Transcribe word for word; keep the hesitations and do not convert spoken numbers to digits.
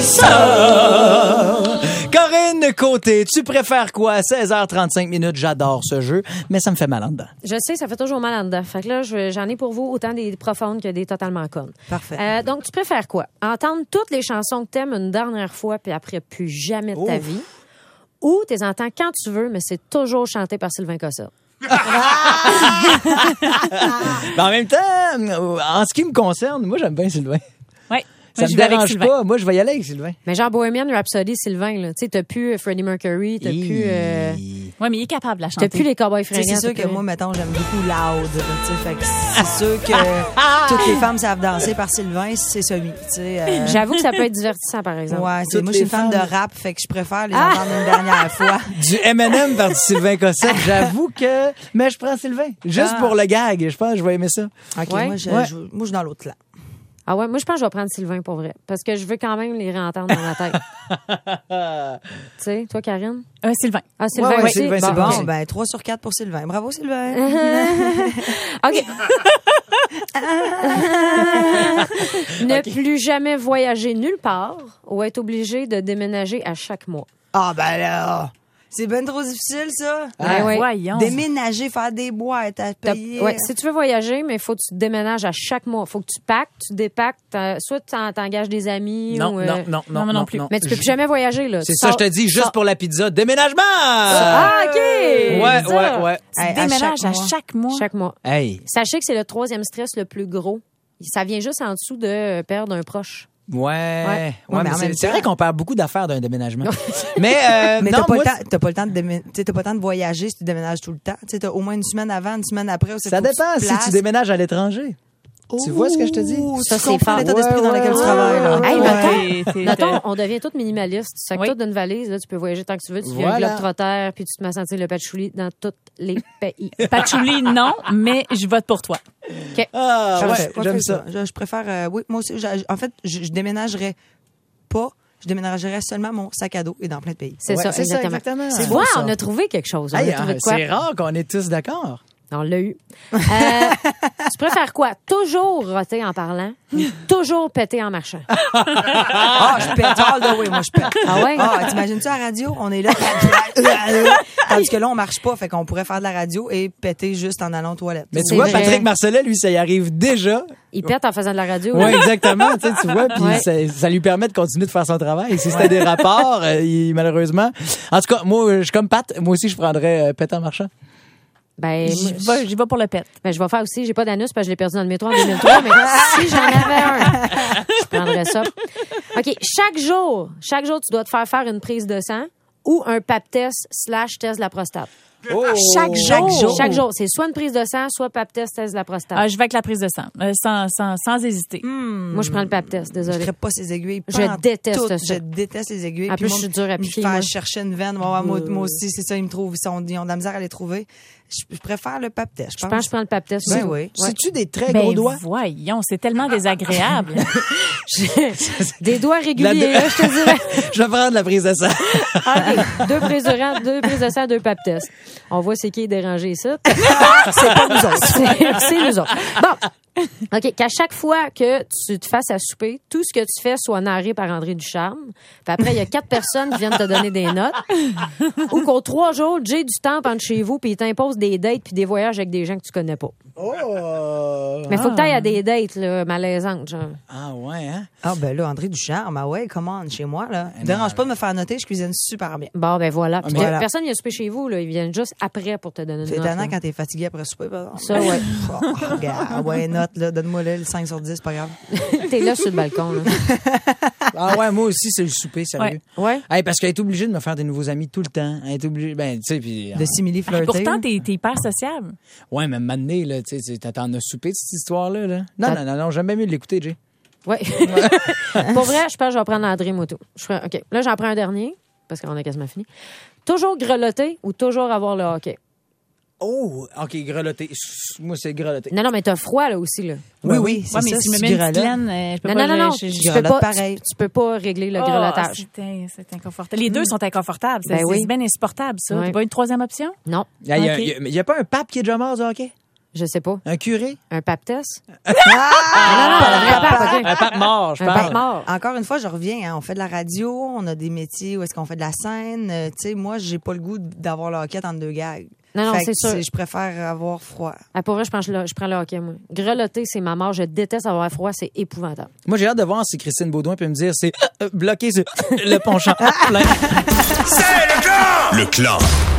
ça. Corinne Côté, tu préfères quoi? seize heures trente-cinq minutes, j'adore ce jeu, mais ça me fait mal en dedans. Je sais, ça fait toujours mal en dedans. Fait que là, je- j'en ai pour vous autant des profondes que des totalement connes. Parfait. Euh, donc, tu préfères quoi? Entendre toutes les chansons que t'aimes une dernière fois, puis après, plus jamais de ta Ouf. vie? Ou t'es entends quand tu veux, mais c'est toujours chanté par Sylvain Cossette? Mais en même temps, en ce qui me concerne, moi, j'aime bien Sylvain. Oui. Ça me dérange pas. Moi, je vais y aller avec Sylvain. Mais genre Bohemian Rhapsody, Sylvain, là. Tu sais, t'as plus Freddie Mercury, t'as plus... Euh, Oui, mais il est capable de la chanter. t'as plus les Cowboys Tu sais, fringants. c'est sûr t'as que plus- moi, mettons, j'aime beaucoup Loud. tu sais, Fait que c'est sûr que toutes les femmes savent danser par Sylvain, c'est celui. tu sais, euh, J'avoue que ça peut être divertissant, par exemple. Ouais, c'est- Toutes moi, je suis les fan de femmes. rap, fait que je préfère les entendre une dernière fois. Du M and M par du Sylvain Cossette, j'avoue que... Mais je prends Sylvain. Juste Ah. pour le gag, je pense que je vais aimer ça. OK, Ouais. moi, je, Ouais. je- moi, je suis dans l'autre clan. Ah ouais, moi, je pense que je vais prendre Sylvain pour vrai. Parce que je veux quand même les réentendre dans ma tête. Tu sais, toi, Karine? Euh, Sylvain. Ah, Sylvain Ouais, ouais, aussi? Sylvain, Bon, c'est Bon, bon. ben, trois sur quatre pour Sylvain. Bravo, Sylvain. OK. Ne plus jamais voyager nulle part ou être obligé de déménager à chaque mois. Ah, ben là, c'est ben trop difficile, ça. Ah, ouais. Voyons. Déménager, faire des boîtes à T'as- payer. Ouais, si tu veux voyager, mais il faut que tu déménages à chaque mois. Il faut que tu packes, tu dépaques, t'as- soit tu t'engages des amis Non, ou... euh, non, non, non, non, moi non plus. Mais tu peux plus jamais voyager, là. C'est Tu ça, je sors- te dis, juste sors- pour la pizza. Déménagement! Ah, OK! Ouais, C'est ça. ouais, ouais. Tu Hey, à déménages chaque à mois. chaque mois. Chaque mois. Hey. Sachez que c'est le troisième stress le plus gros. Ça vient juste en dessous de perdre un proche. Ouais. Ouais, Ouais, mais mais en c'est, même c'est temps- vrai qu'on perd beaucoup d'affaires d'un déménagement. mais euh, Mais non, t'as pas, moi, le temps, t'as pas le temps de démé- tu sais, t'as pas le temps de voyager si tu déménages tout le temps. Tu sais, t'as au moins une semaine avant, une semaine après. ça dépend si tu déménages à l'étranger. Tu vois ce que je te dis? Ça, Tu c'est comprends fort. l'état d'esprit Ouais, dans lequel ouais, tu travailles. Là. Hey, Ouais. mettons, C'est- mettons, on devient tous minimalistes. Tu sacs Oui. tout d'une valise, là, tu peux voyager tant que tu veux. Tu viens Voilà. le globe-trotter, puis tu te mets à sentir le patchouli dans tous les pays. Patchouli, non, mais je vote pour toi. OK. Ah, Parfait, ouais, parfait, j'aime ça. Je, je préfère. euh, oui, moi aussi. je- en fait, je, je déménagerais pas. Je déménagerais seulement mon sac à dos et dans plein de pays. C'est Ouais, ça, c'est ça, exactement. exactement. Tu C'est vois, beau, ça. on a trouvé quelque chose. On Hey, a trouvé hein, de quoi? c'est rare qu'on est tous d'accord. On l'a eu. Euh, tu préfères quoi? Toujours roter en parlant, toujours péter en marchant. Ah, je pète all the way, moi, je pète. Ah ouais? Ah, t'imagines-tu à la radio? On est là. Tandis que là, on marche pas. Fait qu'on pourrait faire de la radio et péter juste en allant aux toilettes. Mais tu C'est vois, vrai. Patrick Marcellet, lui, ça y arrive déjà. Il pète en faisant de la radio. Oui, exactement. Tu sais, tu vois, puis Ouais. ça, ça lui permet de continuer de faire son travail. Si c'était des rapports, euh, il- malheureusement. En tout cas, moi, je suis comme Pat. Moi aussi, je prendrais euh, Pète en marchant. Ben, J'y moi, vais, j'y vais pour le pet. ben, je vais faire aussi. J'ai pas d'anus parce que je l'ai perdu dans le métro en deux mille trois, mais si j'en avais un, je prendrais ça. OK. Chaque jour, chaque jour, tu dois te faire faire une prise de sang ou un pap test slash test de la prostate. Oh! Chaque Chaque jour. jour. Chaque jour. C'est soit une prise de sang, soit pap test, test de la prostate. Ah, je vais avec la prise de sang, euh, sans, sans, sans hésiter. Moi, je prends le pap test, Je désolé. ne pas ces aiguilles. Je Pas en déteste tout. ça. Je déteste les aiguilles. En Puis plus, moi, je suis dure à me piquer, faire moi. chercher une veine. Ouais, ouais, moi, moi aussi, c'est ça. Ils me trouvent. Ils, sont, ils ont de la misère à les trouver. Je, je préfère le pap test. Je pense que je prends le pap test. Ben aussi. oui. C'est-tu des très Ben, gros doigts? voyons, c'est tellement désagréable. Des doigts La- réguliers, là, je te dirais. Je vais prendre la prise de sang. OK. Deux prises de sang, deux prises de sang, deux pap tests. On voit c'est qui est dérangé ici. C'est pas nous autres. C'est c'est nous autres. Bon. OK. Qu'à chaque fois que tu te fasses à souper, tout ce que tu fais soit narré par André Ducharme. Puis après, il y a quatre personnes qui viennent te donner des notes. Ou qu'aux trois jours, Jay du temps entre chez vous, puis il t'impose des dates puis des voyages avec des gens que tu connais pas. Oh! Mais faut que t'ailles à des dates, là, malaisantes, genre. Ah ouais, hein? Ah, ben là, André Ducharme, ah ouais, commande chez moi, là. non. Dérange pas de me faire noter, je cuisine super bien. Bon, ben voilà. Puis mais que voilà. personne vient souper chez vous, là. Ils viennent juste après pour te donner une C'est note. étonnant là. quand t'es fatigué après souper, par exemple. Ça, ouais. Oh, regarde, ouais, note, là, donne-moi là, le cinq sur dix, pas grave. T'es là sur le balcon, là. Ah ouais, moi aussi, c'est le souper, sérieux. Ouais. Hey, parce qu'elle est obligée de me faire des nouveaux amis tout le temps. Elle est obligée, ben, tu sais, puis... De simili Ah, flirter. pourtant, t'es, t'es hyper sociable. Ouais, mais maintenant, là, tu sais, t'en as soupé de cette histoire-là, là? Non, T'as- non, non, non, j'aime bien mieux l'écouter, Jay. Ouais. Pour vrai, je pense que je vais prendre André Moto. Je ferai, OK. Là, j'en prends un dernier, parce qu'on a quasiment fini. Toujours grelotter ou toujours avoir le hockey? Oh, OK, grelotter. Moi, c'est grelotter. Non, non, mais t'as froid, là, aussi, là. Oui, oui, c'est Ouais, mais ça, si je me tu mets une grelottes. petite laine, euh, je peux Non, pas... non, non, non. je- je- Tu je peux grelotte pas, pareil. tu, tu peux pas régler le Oh, grelottage. c'est, in- c'est inconfortable. Les deux sont inconfortables. C'est, Ben oui. c'est bien insupportable, ça. Ouais. T'as pas une troisième option? Non. Il n'y a, Ok. y a- y a pas un pape qui est déjà mort du hockey? Je sais pas. Un curé? Un pape test? Ah! non, non, un vrai pape, OK. Un pape mort, je Un parle. pape mort. Encore une fois, je reviens. Hein, on fait de la radio, on a des métiers où est-ce qu'on fait de la scène. Euh, tu sais, moi, j'ai pas le goût d'avoir la hoquette entre deux gags. Non, non, Fait c'est que, sûr. Je préfère avoir froid. Ah, pour vrai, je, pense que je, je prends le hockey, moi. Grelotter, c'est ma mort. Je déteste avoir froid. C'est épouvantable. Moi, j'ai hâte de voir si Christine Baudouin peut me dire c'est euh, bloqué sur le penchant plein. C'est le clan! Le clan.